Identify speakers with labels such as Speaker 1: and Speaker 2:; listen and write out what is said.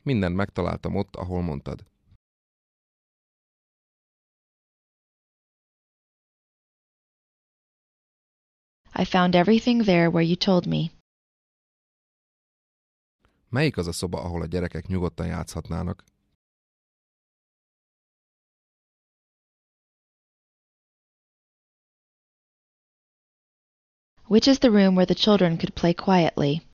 Speaker 1: Mindent megtaláltam ott, ahol mondtad.
Speaker 2: I found everything there where you told me.
Speaker 1: Melyik az a szoba, ahol a gyerekek nyugodtan játszhatnának?
Speaker 2: Which is the room where the children could play quietly?